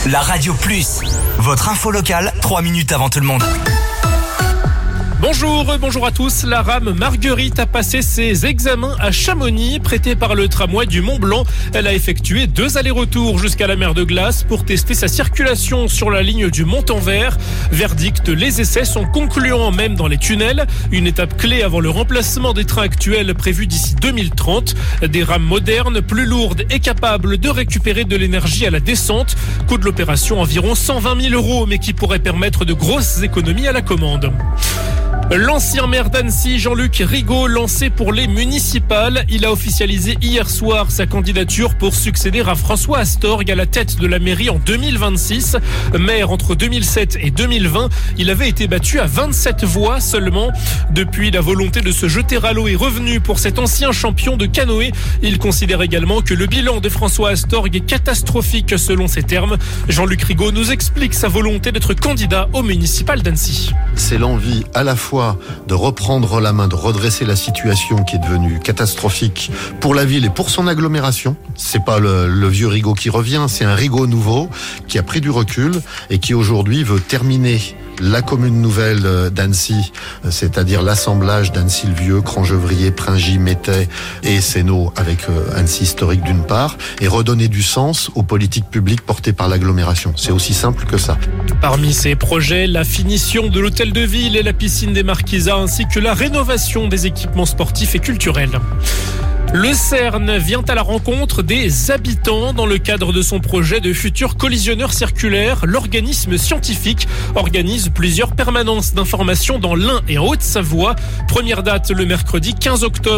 La Radio Plus, votre info locale, 3 minutes avant tout le monde. Bonjour à tous. La rame Marguerite a passé ses examens à Chamonix, prêtée par le tramway du Mont-Blanc. Elle a effectué 2 allers-retours jusqu'à la mer de Glace pour tester sa circulation sur la ligne du Mont-en-Vert. Verdict, les essais sont concluants même dans les tunnels. Une étape clé avant le remplacement des trains actuels prévus d'ici 2030. Des rames modernes, plus lourdes et capables de récupérer de l'énergie à la descente. Coût de l'opération environ 120 000 €, mais qui pourrait permettre de grosses économies à la commande. L'ancien maire d'Annecy, Jean-Luc Rigaud, lancé pour les municipales. Il a officialisé hier soir sa candidature pour succéder à François Astorg à la tête de la mairie en 2026. Maire entre 2007 et 2020, il avait été battu à 27 voix seulement. Depuis, la volonté de se jeter à l'eau est revenue pour cet ancien champion de canoë. Il considère également que le bilan de François Astorg est catastrophique selon ses termes. Jean-Luc Rigaud nous explique sa volonté d'être candidat au municipal d'Annecy. C'est l'envie à la fois de reprendre la main, de redresser la situation qui est devenue catastrophique pour la ville et pour son agglomération. C'est pas le vieux Rigaud qui revient, c'est un Rigaud nouveau qui a pris du recul et qui aujourd'hui veut terminer la commune nouvelle d'Annecy, c'est-à-dire l'assemblage d'Annecy-le-Vieux, Crangevrier, Pringy, Métais et Sénaux avec Annecy historique d'une part, et redonner du sens aux politiques publiques portées par l'agglomération. C'est aussi simple que ça. Parmi ces projets, la finition de l'hôtel de ville et la piscine des Marquisats, ainsi que la rénovation des équipements sportifs et culturels. Le CERN vient à la rencontre des habitants dans le cadre de son projet de futur collisionneur circulaire. L'organisme scientifique organise plusieurs permanences d'information dans l'Ain et en Haute-Savoie. Première date le mercredi 15 octobre.